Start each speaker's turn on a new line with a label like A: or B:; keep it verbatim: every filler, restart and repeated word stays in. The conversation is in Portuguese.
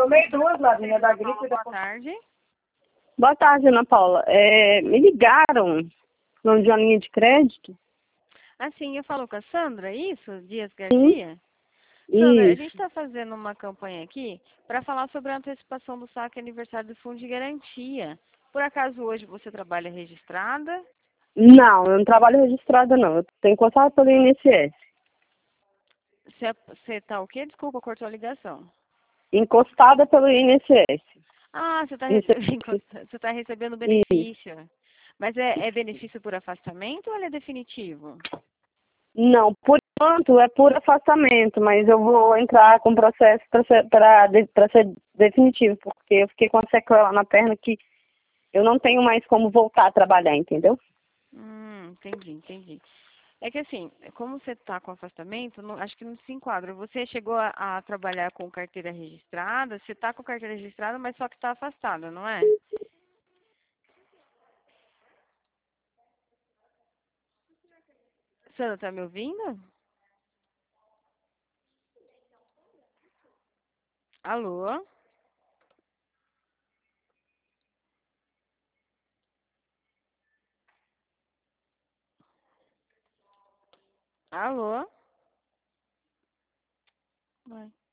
A: Tomei duas, Lavinha, da gripe e da...
B: Boa tarde.
C: Boa tarde, Ana Paula. É, me ligaram no de uma linha de crédito.
B: Assim, eu falo com a Sandra, isso? Dias
C: Sim.
B: Garcia? Sandra, a gente
C: Isso.
B: está fazendo uma campanha aqui para falar sobre a antecipação do saque aniversário do Fundo de Garantia. Por acaso hoje você trabalha registrada?
C: Não, eu não trabalho registrada, não. Eu tenho contato pelo I N S S.
B: Você está o quê? Desculpa, cortou a ligação.
C: Encostada pelo I N S S.
B: Ah, você está recebendo,
C: Rece-
B: você tá recebendo
C: Isso.
B: benefício. Mas é, é benefício por afastamento ou ele é definitivo?
C: Não, por enquanto é por afastamento, mas eu vou entrar com processo para ser, pra de- pra ser definitivo, porque eu fiquei com a sequela na perna que eu não tenho mais como voltar a trabalhar, entendeu?
B: Hum, entendi, entendi. É que assim, como você está com afastamento, não- acho que não se enquadra. Você chegou a, a trabalhar com carteira registrada, você está com carteira registrada, mas só que está afastada, não é? Sandra, tá me ouvindo? Alô? Alô? Vai.